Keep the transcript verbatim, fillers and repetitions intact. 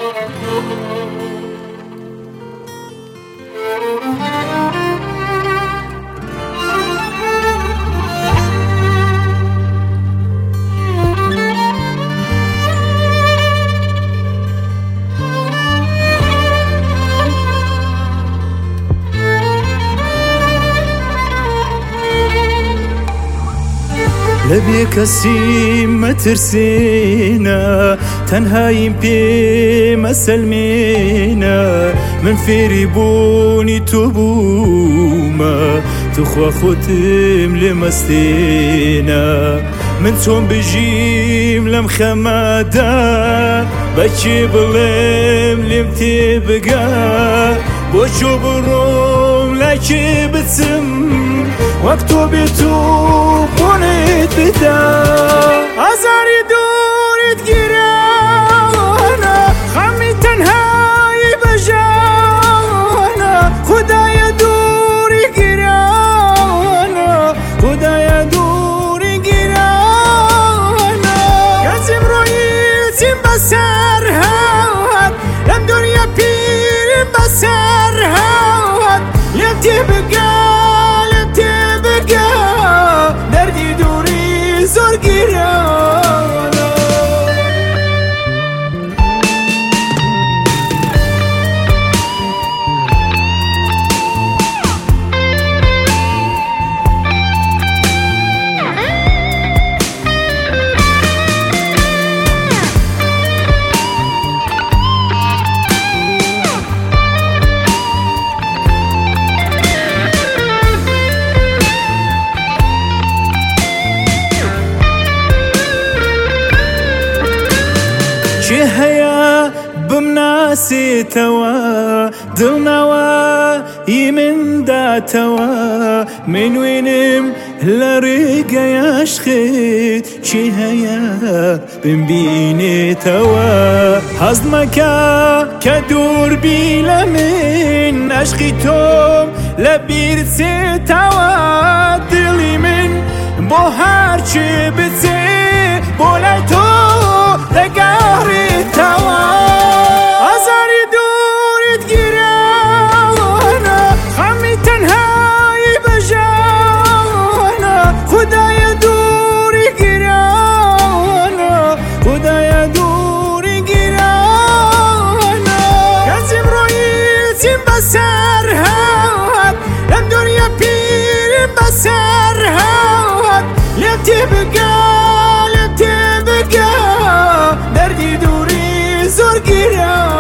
لبي كسي مترسينا تنهايم بي مسلمينا من فيريبوني توبوما تخوى ختم لمستينا من توم بجيم لم خمادا بچي بلم لم تبقى بوشو بروم لاكي بتسم وقتو بيتو بونيت بدا أزاري دوري تجيرانا خمي تنهاي بجانا خدايا دوري جيرانا خدايا دوري جيرانا كازم رويتي بسرها لم دنيا بير بسرها يمتي بقى دردي دوري زور گیرانا چه هيا بمناسي توا دلنوا يمن دا توا من وينم لرقا يشخيت چه هيا بمبيني توا هزمكا كدور بيلا من عشقي توم لبيرسي توا دلي من بو هرچي بتسي بولاي تو دقاري توا أزاري دوري تجيرانا خمي تنهاي بجانا خدايا دوري جيرانا خدايا دوري جيرانا كازم رويتي بسرها لم دنيا بير بسرها لم تبقى لم تبقى دردي دوري زور گیرم